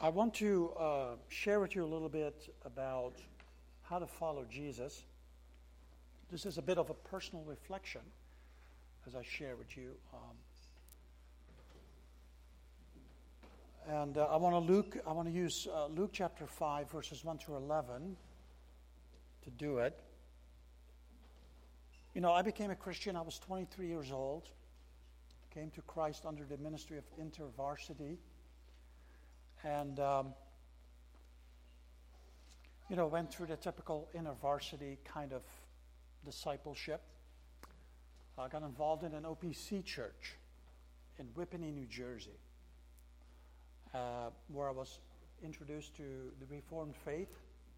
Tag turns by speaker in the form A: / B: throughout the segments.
A: I want to share with you a little bit about how to follow Jesus. This is a bit of a personal reflection as I share with you. I want to use Luke chapter 5, verses 1 through 11 to do it. You know, I became a Christian. I was 23 years old. Came to Christ under the ministry of InterVarsity. And, went through the typical InterVarsity kind of discipleship. I got involved in an OPC church in Whippany, New Jersey, where I was introduced to the Reformed faith.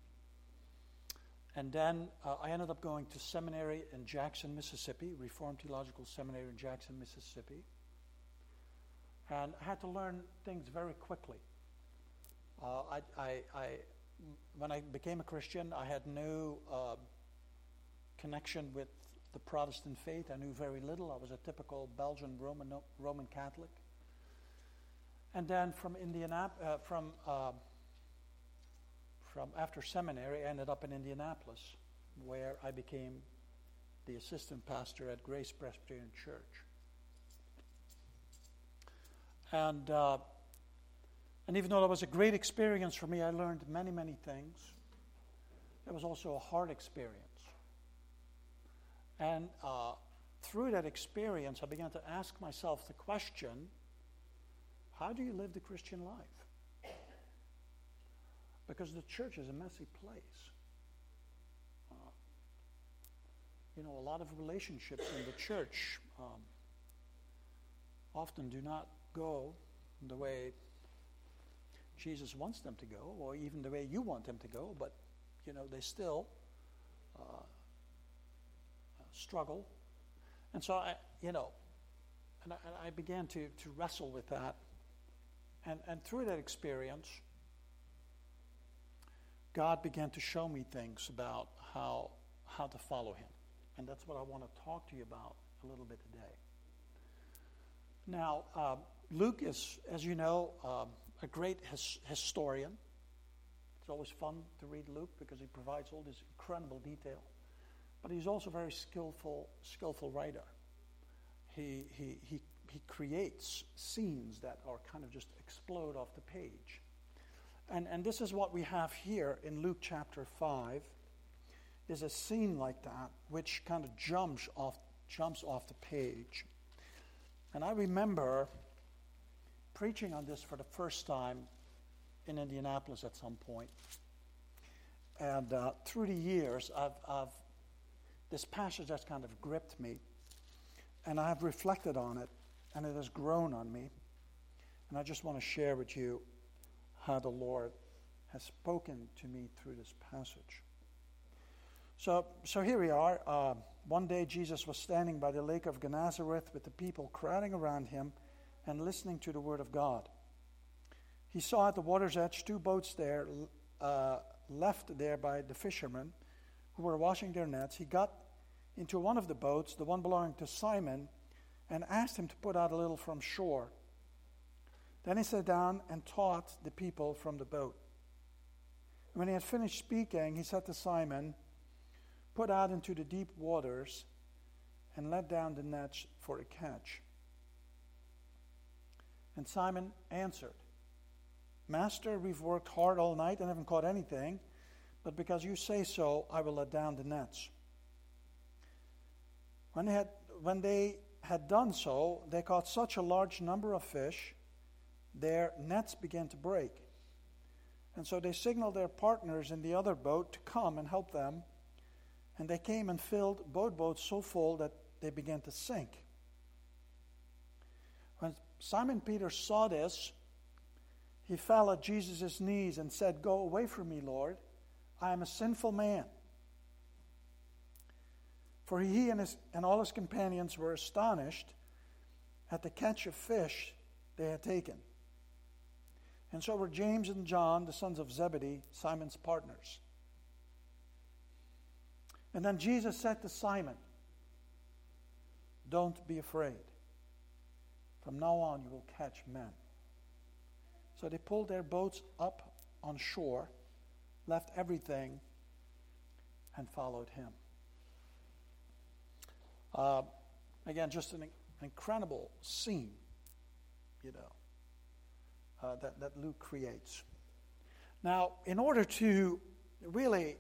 A: And then I ended up going to seminary in Jackson, Mississippi, Reformed Theological Seminary in Jackson, Mississippi. And I had to learn things very quickly. When I became a Christian, I had no connection with the Protestant faith. I knew very little. I was a typical Belgian Roman Catholic. And then from after seminary, I ended up in Indianapolis, where I became the assistant pastor at Grace Presbyterian Church. And even though that was a great experience for me, I learned many, many things. It was also a hard experience. And through that experience, I began to ask myself the question, how do you live the Christian life? Because the church is a messy place. A lot of relationships in the church often do not go the way Jesus wants them to go, or even the way you want them to go, but, they still struggle. And so, I began to wrestle with that. And through that experience, God began to show me things about how to follow Him. And that's what I want to talk to you about a little bit today. Now, Luke is, as you know, a great historian. It's always fun to read Luke because he provides all this incredible detail. But he's also a very skillful writer. He creates scenes that are kind of just explode off the page. And this is what we have here in Luke chapter 5, is a scene like that which kind of jumps off the page. And I remember preaching on this for the first time in Indianapolis at some point. And through the years, this passage has kind of gripped me. And I have reflected on it, and it has grown on me. And I just want to share with you how the Lord has spoken to me through this passage. So here we are. One day Jesus was standing by the lake of Gennesaret with the people crowding around him and listening to the word of God. He saw at the water's edge 2 boats there, left there by the fishermen who were washing their nets. He got into one of the boats, the one belonging to Simon, and asked him to put out a little from shore. Then he sat down and taught the people from the boat. When he had finished speaking, he said to Simon, "Put out into the deep waters and let down the nets for a catch." And Simon answered, "Master, we've worked hard all night and haven't caught anything, but because you say so, I will let down the nets." When they had done so, they caught such a large number of fish, their nets began to break. And so they signaled their partners in the other boat to come and help them. And they came and filled both boats so full that they began to sink. When Simon Peter saw this, he fell at Jesus' knees and said, "Go away from me, Lord. I am a sinful man." For he and all his companions were astonished at the catch of fish they had taken. And so were James and John, the sons of Zebedee, Simon's partners. And then Jesus said to Simon, "Don't be afraid. From now on you will catch men." So they pulled their boats up on shore, left everything, and followed him. Again, just an incredible scene, that Luke creates. Now, in order to really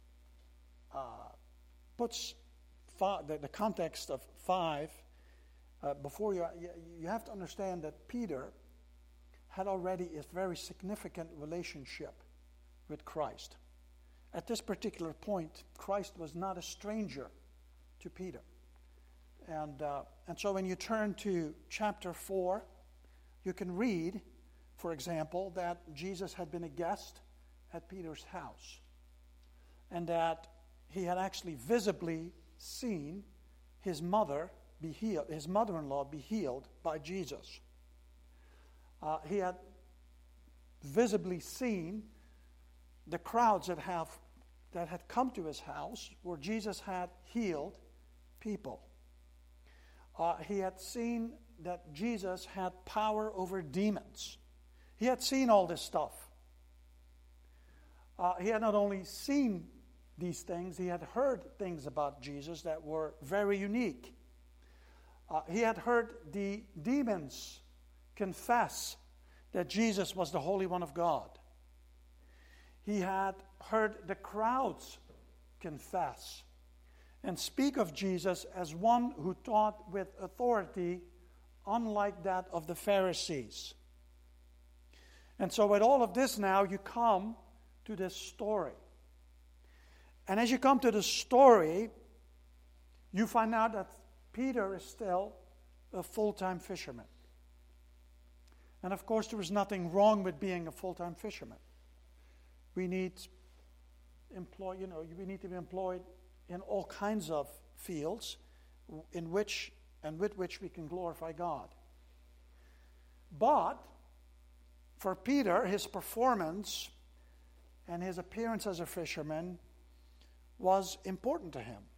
A: put the context of 5 before you have to understand that Peter had already a very significant relationship with Christ. At this particular point, Christ was not a stranger to Peter. And so when you turn to chapter 4, you can read, for example, that Jesus had been a guest at Peter's house, and that he had actually visibly seen his mother be healed, his mother-in-law be healed by Jesus. He had visibly seen the crowds that had come to his house where Jesus had healed people. He had seen that Jesus had power over demons. He had seen all this stuff. He had not only seen these things, he had heard things about Jesus that were very unique. He had heard the demons confess that Jesus was the Holy One of God. He had heard the crowds confess and speak of Jesus as one who taught with authority, unlike that of the Pharisees. And so with all of this now, you come to this story. And as you come to the story, you find out that Peter is still a full-time fisherman. And of course, there is nothing wrong with being a full-time fisherman. We need we need to be employed in all kinds of fields in which and with which we can glorify God. But for Peter, his performance and his appearance as a fisherman was important to him.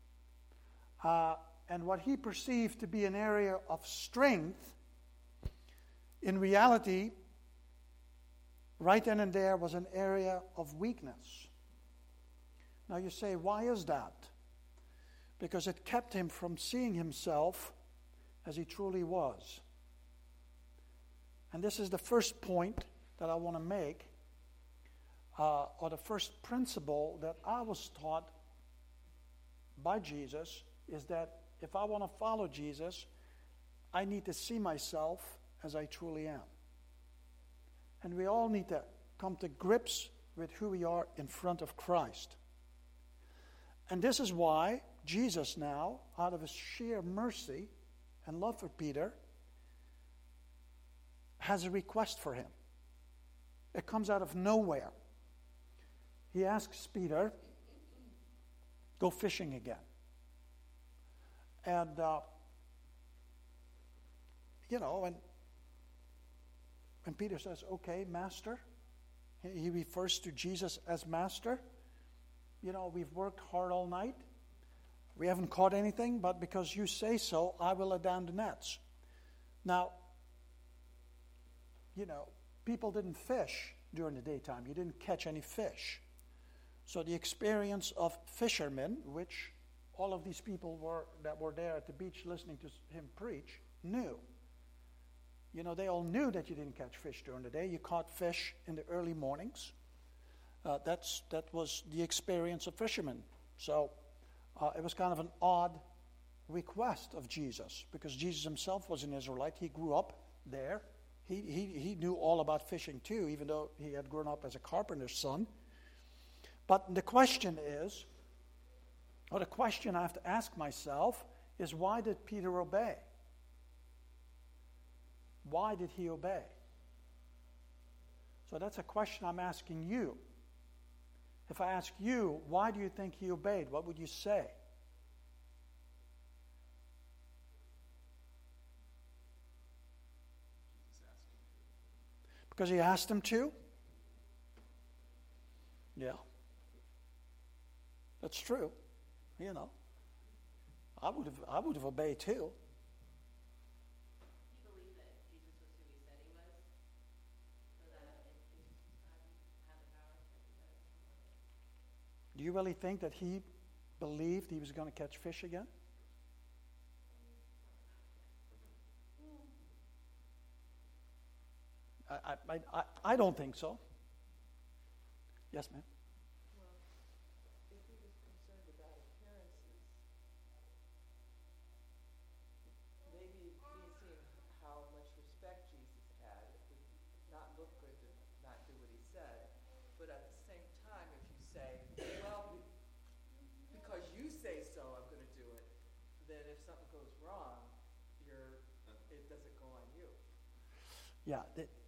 A: And what he perceived to be an area of strength, in reality, right then and there was an area of weakness. Now you say, why is that? Because it kept him from seeing himself as he truly was. And this is the first point that I want to make, or the first principle that I was taught by Jesus, is that if I want to follow Jesus, I need to see myself as I truly am. And we all need to come to grips with who we are in front of Christ. And this is why Jesus now, out of his sheer mercy and love for Peter, has a request for him. It comes out of nowhere. He asks Peter, go fishing again. And, when Peter says, okay, master, he refers to Jesus as master. We've worked hard all night. We haven't caught anything, but because you say so, I will let down the nets. Now, people didn't fish during the daytime. You didn't catch any fish. So the experience of fishermen, which all of these people that were there at the beach listening to him preach, knew. They all knew that you didn't catch fish during the day. You caught fish in the early mornings. That was the experience of fishermen. So it was kind of an odd request of Jesus, because Jesus himself was an Israelite. He grew up there. He knew all about fishing too, even though he had grown up as a carpenter's son. But the question is, or the question I have to ask myself is, why did Peter obey? Why did he obey? So that's a question I'm asking you. If I ask you, why do you think he obeyed? What would you say? Because he asked him to? Yeah. That's true. I would have obeyed too.
B: You believe that Jesus was who he said he was?
A: Do you really think that he believed he was going to catch fish again? I don't think so. Yes, ma'am?
B: Well, if he was concerned about appearances, maybe he's seen how much respect Jesus had. It would not look good to not do what he said. But at the same time, if you say, well, because you say so, I'm going to do it, then if something goes wrong, it doesn't go on you.
A: Yeah.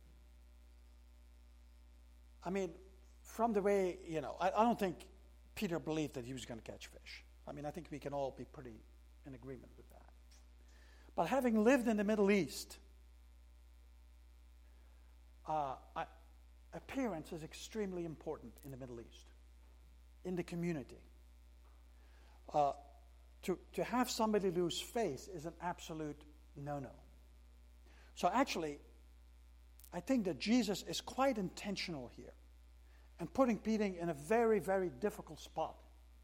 A: I mean, from the way, I don't think Peter believed that he was going to catch fish. I mean, I think we can all be pretty in agreement with that. But having lived in the Middle East, appearance is extremely important in the Middle East, in the community. To have somebody lose face is an absolute no-no. So actually, I think that Jesus is quite intentional here and putting Peter in a very, very difficult spot.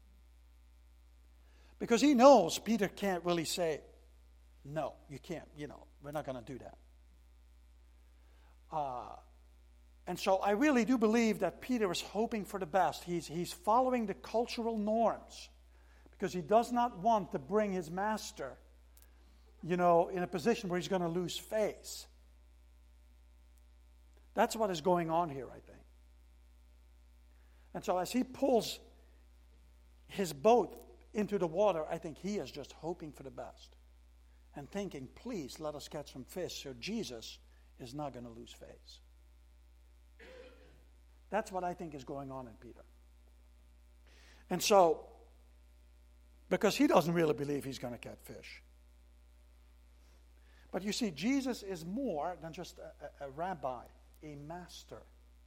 A: Because he knows Peter can't really say, no, you can't, we're not going to do that. And so I really do believe that Peter is hoping for the best. He's following the cultural norms because he does not want to bring his master, in a position where he's going to lose face. That's what is going on here, I think. And so as he pulls his boat into the water, I think he is just hoping for the best and thinking, please let us catch some fish so Jesus is not going to lose face. That's what I think is going on in Peter. And so, because he doesn't really believe he's going to catch fish. But you see, Jesus is more than just a rabbi, a master,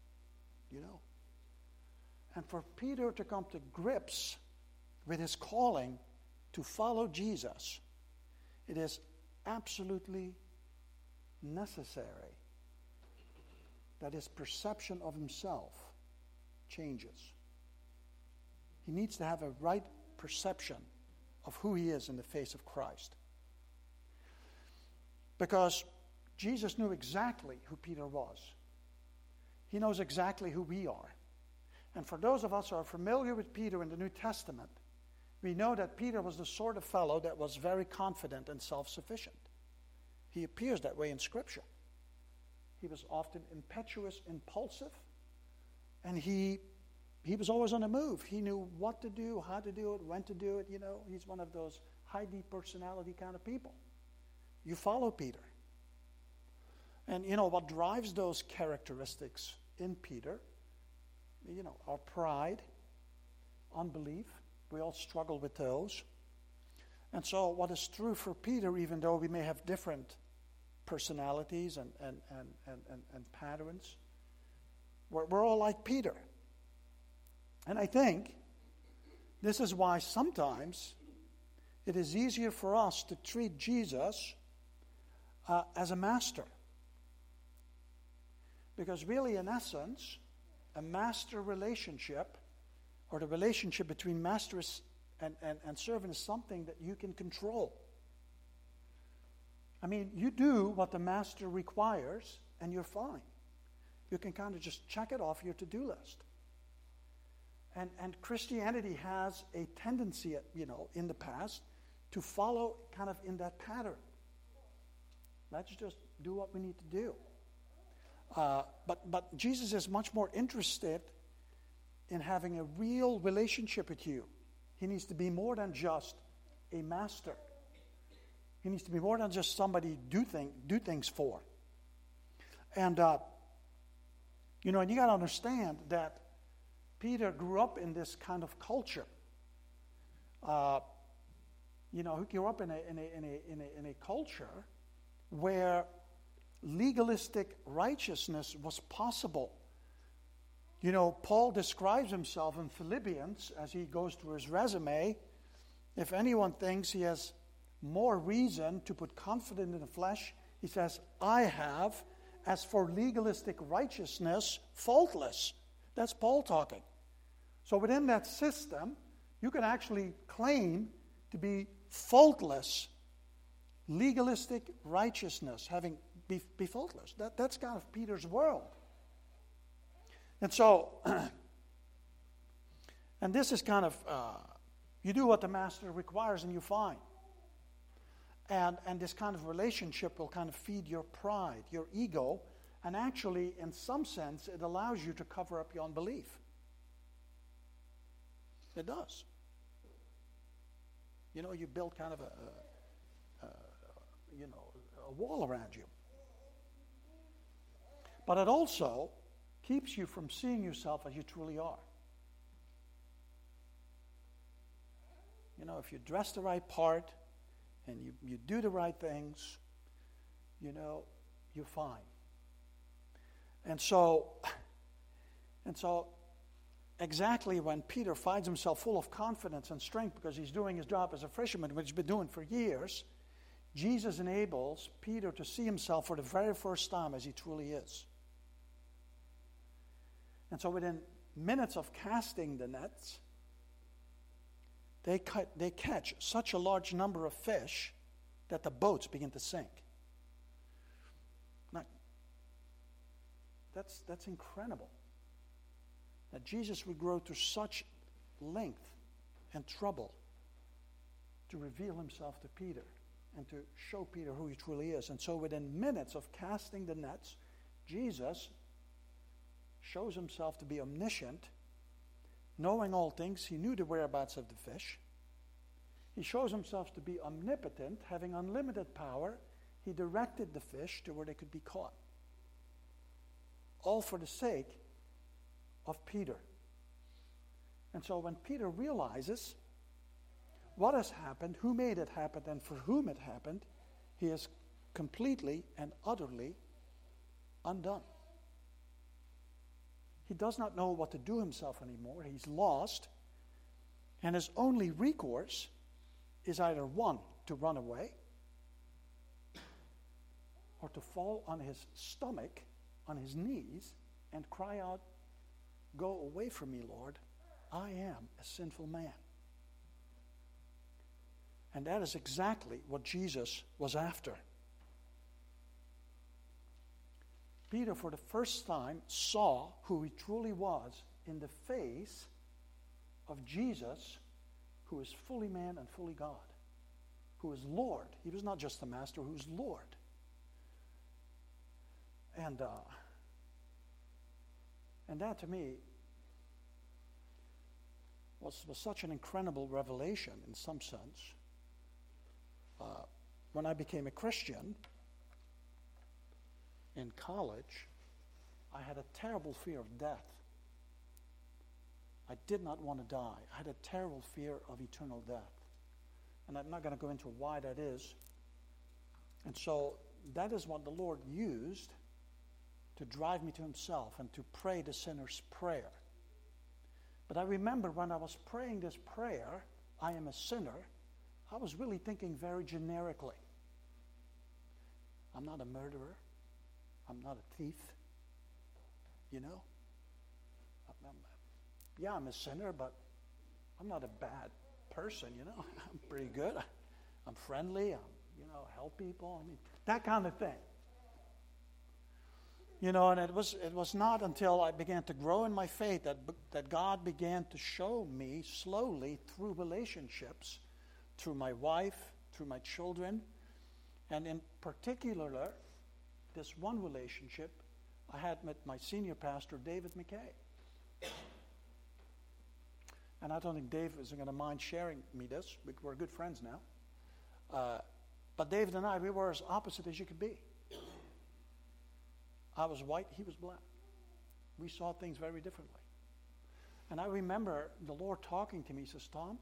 A: And for Peter to come to grips with his calling to follow Jesus, it is absolutely necessary that his perception of himself changes. He needs to have a right perception of who he is in the face of Christ. Because Jesus knew exactly who Peter was. He knows exactly who we are. And for those of us who are familiar with Peter in the New Testament, we know that Peter was the sort of fellow that was very confident and self-sufficient. He appears that way in Scripture. He was often impetuous, impulsive, and he was always on the move. He knew what to do, how to do it, when to do it. He's one of those high deep personality kind of people. You follow Peter. And what drives those characteristics in Peter, our pride, unbelief. We all struggle with those. And so what is true for Peter, even though we may have different personalities and patterns, we're all like Peter. And I think this is why sometimes it is easier for us to treat Jesus as a master. Because really, in essence, a master relationship, or the relationship between master and servant, is something that you can control. I mean, you do what the master requires, and you're fine. You can kind of just check it off your to-do list. And Christianity has a tendency, in the past, to follow kind of in that pattern. Let's just do what we need to do. But Jesus is much more interested in having a real relationship with you. He needs to be more than just a master. He needs to be more than just somebody do things for. And and you got to understand that Peter grew up in this kind of culture. He grew up in a culture where legalistic righteousness was possible. Paul describes himself in Philippians as he goes through his resume. If anyone thinks he has more reason to put confidence in the flesh, he says, I have, as for legalistic righteousness, faultless. That's Paul talking. So within that system, you can actually claim to be faultless, legalistic righteousness, be faultless. That's kind of Peter's world. And so, and this is kind of, you do what the master requires and you find. And this kind of relationship will kind of feed your pride, your ego, and actually, in some sense, it allows you to cover up your unbelief. It does. You know, you build kind of a wall around you. But it also keeps you from seeing yourself as you truly are. You know, if you dress the right part and you do the right things, you know, you're fine. And so exactly when Peter finds himself full of confidence and strength because he's doing his job as a fisherman, which he's been doing for years, Jesus enables Peter to see himself for the very first time as he truly is. And so within minutes of casting the nets, they catch such a large number of fish that the boats begin to sink. Now, that's incredible. That Jesus would grow to such length and trouble to reveal himself to Peter and to show Peter who he truly is. And so within minutes of casting the nets, Jesus shows himself to be omniscient, knowing all things. He knew the whereabouts of the fish. He shows himself to be omnipotent, having unlimited power. He directed the fish to where they could be caught. All for the sake of Peter. And so when Peter realizes what has happened, who made it happen, and for whom it happened, he is completely and utterly undone. He does not know what to do himself anymore. He's lost. And his only recourse is either one, to run away, or to fall on his stomach, on his knees, and cry out, "Go away from me, Lord. I am a sinful man." And that is exactly what Jesus was after. Peter, for the first time, saw who he truly was in the face of Jesus, who is fully man and fully God, who is Lord. He was not just the master, who is Lord. And that to me was such an incredible revelation in some sense. When I became a Christian in college, I had a terrible fear of death. I did not want to die. I had a terrible fear of eternal death. And I'm not going to go into why that is. And so that is what the Lord used to drive me to himself and to pray the sinner's prayer. But I remember when I was praying this prayer, "I am a sinner," I was really thinking very generically. I'm not a murderer. I'm not a thief. You know? I'm a sinner, but I'm not a bad person, you know? I'm pretty good. I'm friendly. Help people. That kind of thing. And it was not until I began to grow in my faith that God began to show me slowly through relationships, through my wife, through my children, and in particular, this one relationship I had with my senior pastor, David McKay. And I don't think Dave is going to mind sharing me this. We're good friends now. But David and I, we were as opposite as you could be. I was white, he was black. We saw things very differently. And I remember the Lord talking to me. He says, "Tom,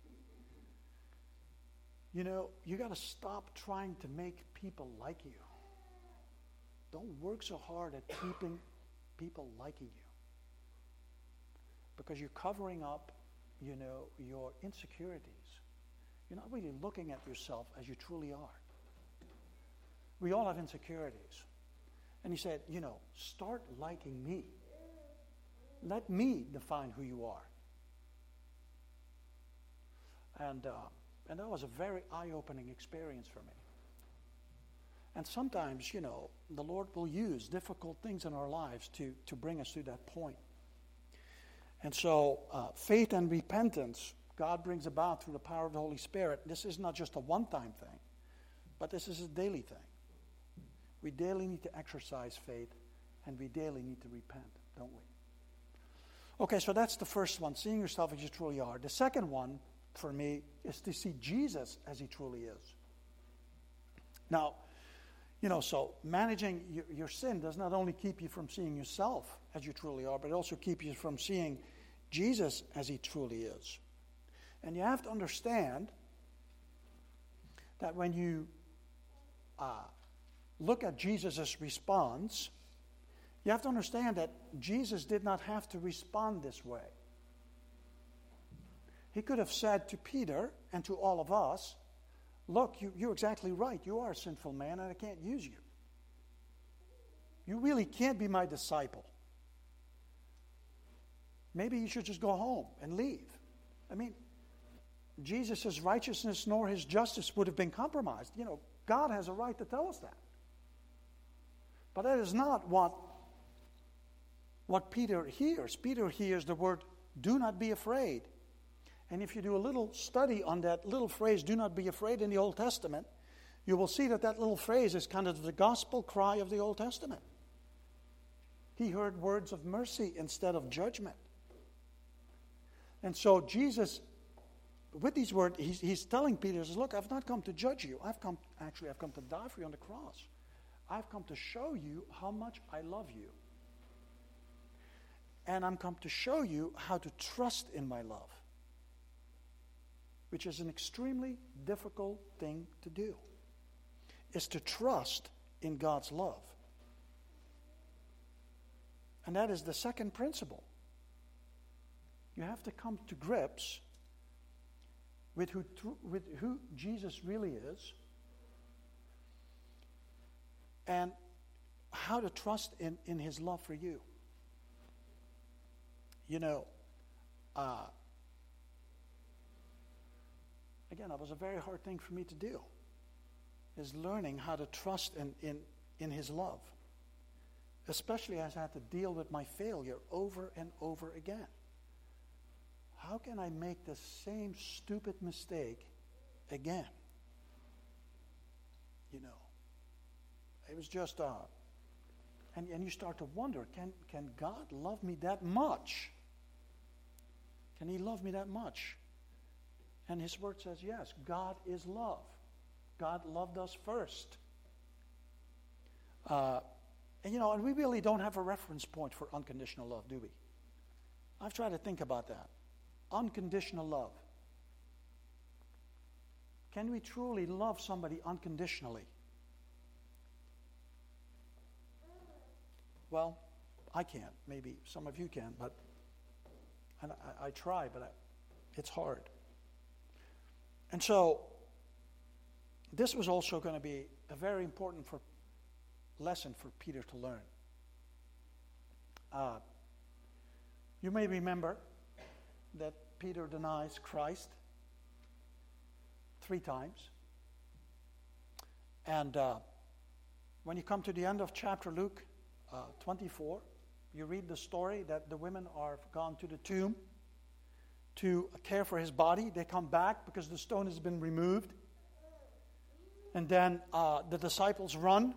A: you got to stop trying to make people like you. Don't work so hard at keeping people liking you. Because you're covering up, your insecurities. You're not really looking at yourself as you truly are. We all have insecurities." And he said, start liking me. Let me define who you are. And that was a very eye-opening experience for me. And sometimes, the Lord will use difficult things in our lives to bring us to that point. And so, faith and repentance, God brings about through the power of the Holy Spirit. This is not just a one-time thing, but this is a daily thing. We daily need to exercise faith, and we daily need to repent, don't we? Okay, so that's the first one, seeing yourself as you truly are. The second one, for me, is to see Jesus as he truly is. Now, so managing your sin does not only keep you from seeing yourself as you truly are, but it also keeps you from seeing Jesus as he truly is. And you have to understand that when you look at Jesus' response, you have to understand that Jesus did not have to respond this way. He could have said to Peter and to all of us, look, you're exactly right. You are a sinful man, and I can't use you. You really can't be my disciple. Maybe you should just go home and leave. I mean, Jesus' righteousness nor his justice would have been compromised. God has a right to tell us that. But that is not what Peter hears. Peter hears the word, do not be afraid. And if you do a little study on that little phrase, do not be afraid, in the Old Testament, you will see that little phrase is kind of the gospel cry of the Old Testament. He heard words of mercy instead of judgment. And so Jesus, with these words, he's telling Peter, he says, look, I've not come to judge you. I've come to die for you on the cross. I've come to show you how much I love you. And I'm come to show you how to trust in my love, which is an extremely difficult thing to do, is to trust in God's love. And that is the second principle. You have to come to grips with who Jesus really is and how to trust in his love for you. Again, that was a very hard thing for me to do, is learning how to trust in his love, especially as I had to deal with my failure over and over again. How can I make the same stupid mistake again? It was just, and you start to wonder, can God love me that much? Can he love me that much? And his word says, yes, God is love. God loved us first. And we really don't have a reference point for unconditional love, do we? I've tried to think about that. Unconditional love. Can we truly love somebody unconditionally? Well, I can't. Maybe some of you can, but I try, but it's hard. And so, this was also going to be a very important lesson for Peter to learn. You may remember that Peter denies Christ 3 times. And when you come to the end of chapter Luke 24, you read the story that the women are gone to the tomb to care for his body. They come back because the stone has been removed. And then the disciples run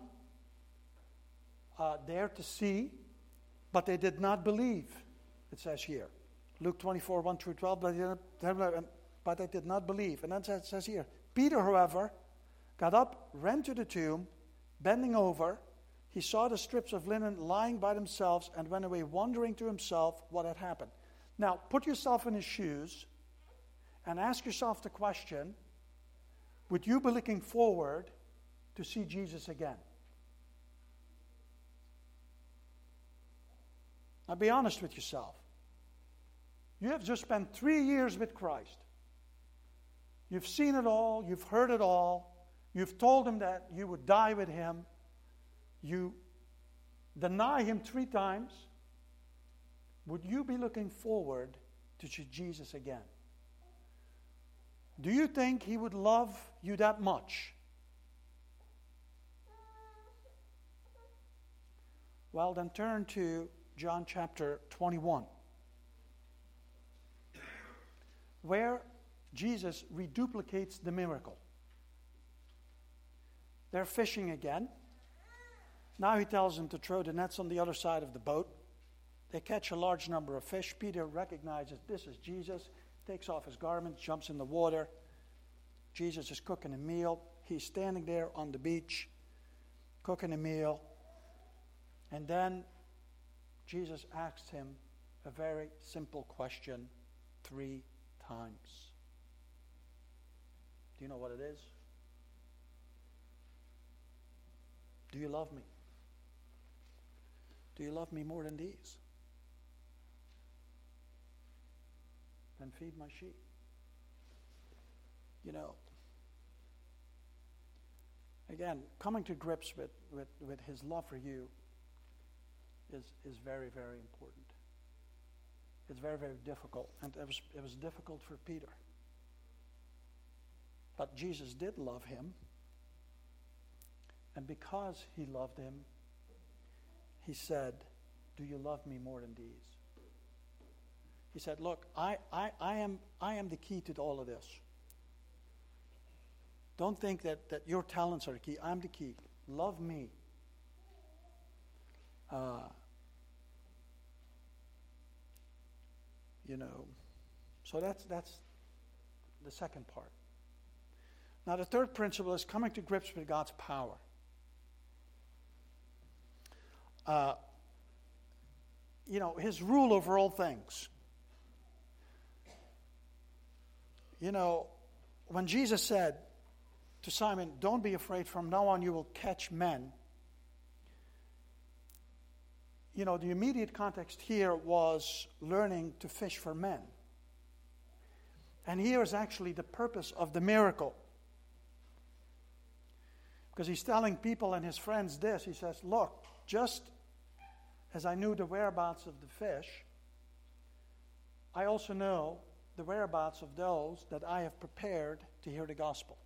A: there to see, but they did not believe, it says here. Luke 24, 1 through 12, but they did not believe. And then it says here, Peter, however, got up, ran to the tomb, bending over. He saw the strips of linen lying by themselves and went away wondering to himself what had happened. Now, put yourself in his shoes and ask yourself the question, would you be looking forward to see Jesus again? Now, be honest with yourself. You have just spent 3 years with Christ. You've seen it all. You've heard it all. You've told him that you would die with him. You deny him 3 times. Would you be looking forward to see Jesus again? Do you think he would love you that much? Well, then turn to John chapter 21, where Jesus reduplicates the miracle. They're fishing again. Now he tells them to throw the nets on the other side of the boat. They catch a large number of fish. Peter recognizes this is Jesus, takes off his garment, jumps in the water. Jesus is cooking a meal. He's standing there on the beach, cooking a meal. And then Jesus asks him a very simple question 3 times. Do you know what it is? Do you love me? Do you love me more than these? Then feed my sheep. You know, again, coming to grips with his love for you is very, very important. It's very, very difficult. And it was difficult for Peter. But Jesus did love him. And because he loved him, he said, do you love me more than these? He said, look, I am the key to all of this. Don't think that your talents are the key. I'm the key. Love me. So that's the second part. Now the third principle is coming to grips with God's power. His rule over all things. When Jesus said to Simon, don't be afraid, from now on you will catch men. The immediate context here was learning to fish for men. And here is actually the purpose of the miracle. Because he's telling people and his friends this. He says, look, just as I knew the whereabouts of the fish, I also know the whereabouts of those that I have prepared to hear the gospel.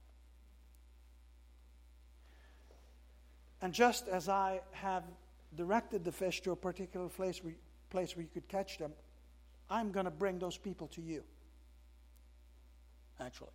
A: And just as I have directed the fish to a particular place where you could catch them, I'm going to bring those people to you. Actually.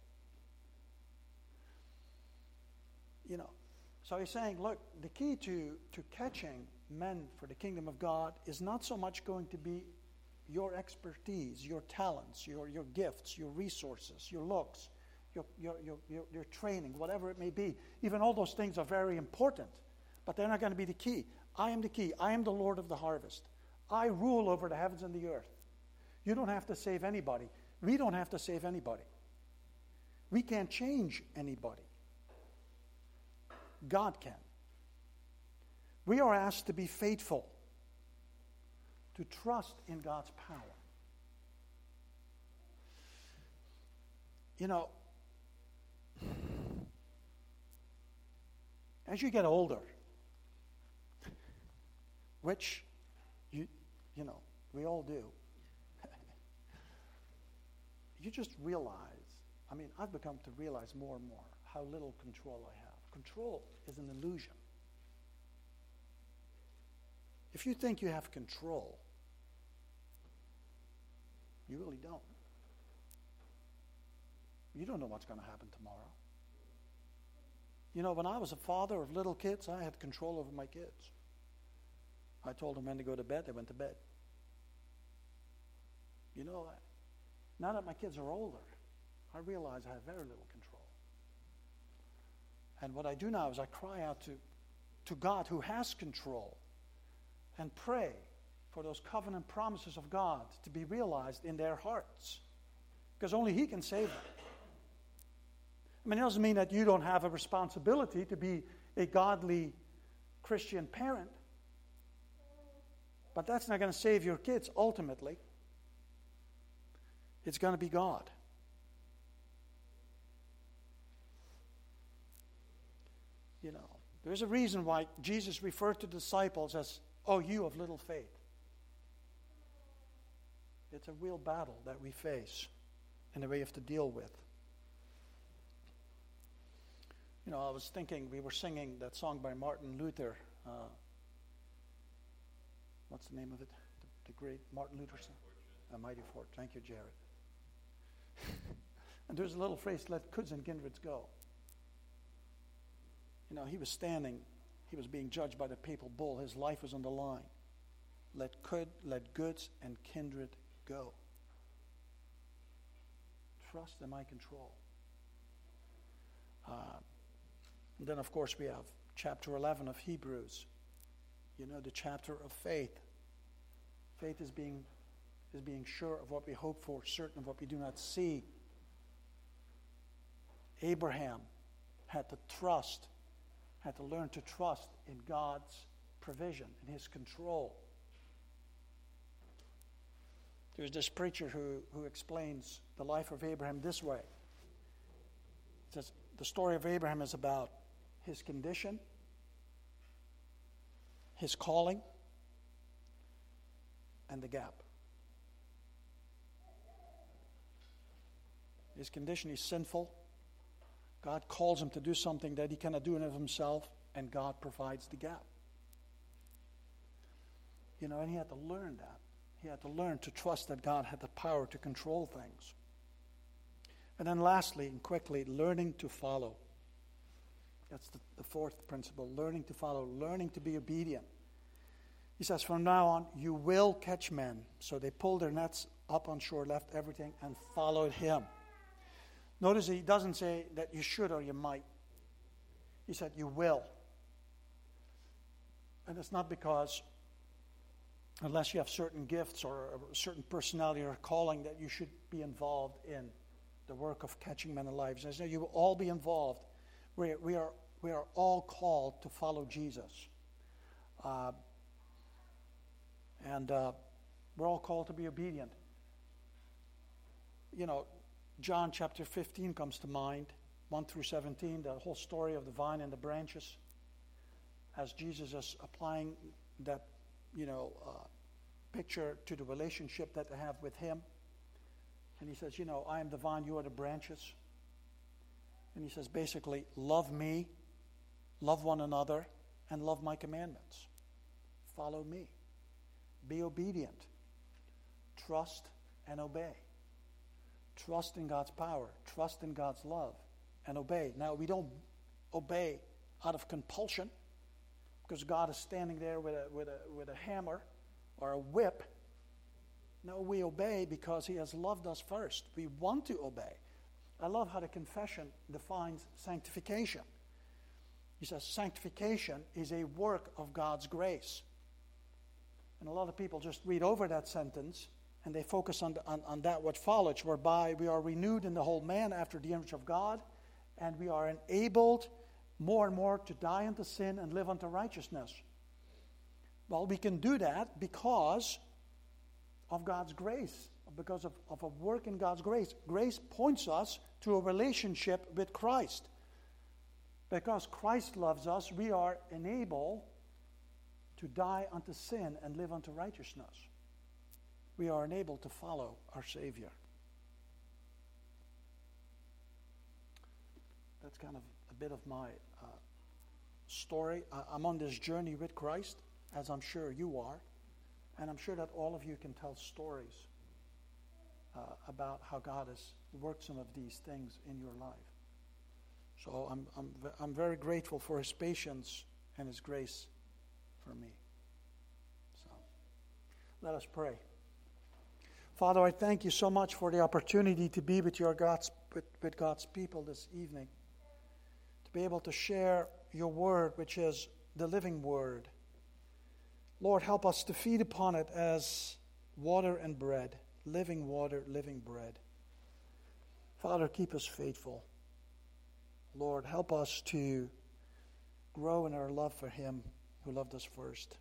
A: So he's saying, look, the key to catching men for the kingdom of God is not so much going to be your expertise, your talents, your gifts, your resources, your looks, your training, whatever it may be. Even all those things are very important, but they're not going to be the key. I am the key. I am the Lord of the harvest. I rule over the heavens and the earth. You don't have to save anybody. We don't have to save anybody. We can't change anybody. God can. We are asked to be faithful, to trust in God's power. As you get older, which we all do, you just realize, I've become to realize more and more how little control I have. Control is an illusion. If you think you have control, you really don't. You don't know what's going to happen tomorrow. When I was a father of little kids, I had control over my kids. I told them when to go to bed, they went to bed. Now that my kids are older, I realize I have very little control. And what I do now is I cry out to God who has control and pray for those covenant promises of God to be realized in their hearts. Because only He can save them. It doesn't mean that you don't have a responsibility to be a godly Christian parent. But that's not going to save your kids ultimately. It's going to be God. There's a reason why Jesus referred to the disciples as, oh, you of little faith. It's a real battle that we face and that we have to deal with. You know, I was thinking, we were singing that song by Martin Luther. What's the name of it? The great Martin Luther song? A Mighty Fortress. Thank you, Jared. And there's a little phrase, let goods and kindreds go. You know, he was standing, he was being judged by the papal bull. His life was on the line. Let goods and kindred go. Trust in my control. And then, of course, we have chapter 11 of Hebrews. You know, the chapter of faith. Faith is being sure of what we hope for, certain of what we do not see. Abraham had to learn to trust in God's provision, in His control. There's this preacher who explains the life of Abraham this way. He says, the story of Abraham is about his condition, his calling, and the gap. His condition, he's sinful. God calls him to do something that he cannot do in of himself, and God provides the gap. You know, and he had to learn that. He had to learn to trust that God had the power to control things. And then lastly and quickly, learning to follow. That's the fourth principle, learning to follow, learning to be obedient. He says, from now on, you will catch men. So they pulled their nets up on shore, left everything, and followed him. Notice he doesn't say that you should or you might. He said, you will. And it's not because, unless you have certain gifts or a certain personality or calling, that you should be involved in the work of catching men alive. He says, you will all be involved. We are all called to follow Jesus. And we're all called to be obedient. You know, John chapter 15 comes to mind, 1 through 17, the whole story of the vine and the branches, as Jesus is applying that, picture to the relationship that they have with him. And he says, I am the vine, you are the branches. And he says, basically, love me, love one another, and love my commandments. Follow me. Be obedient. Trust and obey. Trust in God's power. Trust in God's love. And obey. Now, we don't obey out of compulsion, because God is standing there with a hammer or a whip. No, we obey because he has loved us first. We want to obey. I love how the confession defines sanctification. He says sanctification is a work of God's grace. And a lot of people just read over that sentence and they focus on that what follows, whereby we are renewed in the whole man after the image of God, and we are enabled more and more to die unto sin and live unto righteousness. Well, we can do that because of God's grace, because of a work in God's grace. Grace points us to a relationship with Christ. Because Christ loves us, we are enabled to die unto sin and live unto righteousness. We are enabled to follow our Savior. That's kind of a bit of my story. I'm on this journey with Christ, as I'm sure you are. And I'm sure that all of you can tell stories about how God has worked some of these things in your life. So I'm very grateful for his patience and his grace for me. So let us pray. Father, I thank you so much for the opportunity to be with with God's people this evening, to be able to share your word, which is the living word. Lord, help us to feed upon it as water and bread, living water, living bread. Father, keep us faithful. Lord, help us to grow in our love for him who loved us first.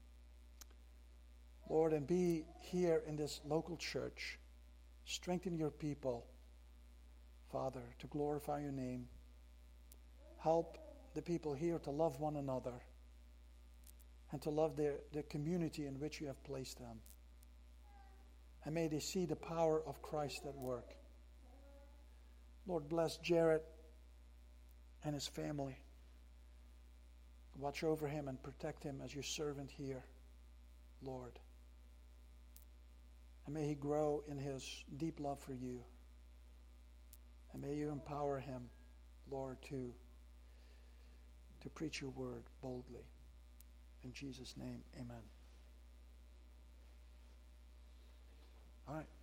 A: Lord, and be here in this local church. Strengthen your people, Father, to glorify your name. Help the people here to love one another and to love the community in which you have placed them. And may they see the power of Christ at work. Lord, bless Jared and his family. Watch over him and protect him as your servant here, Lord. And may he grow in his deep love for you. And may you empower him, Lord, to preach your word boldly. In Jesus' name, amen. All right.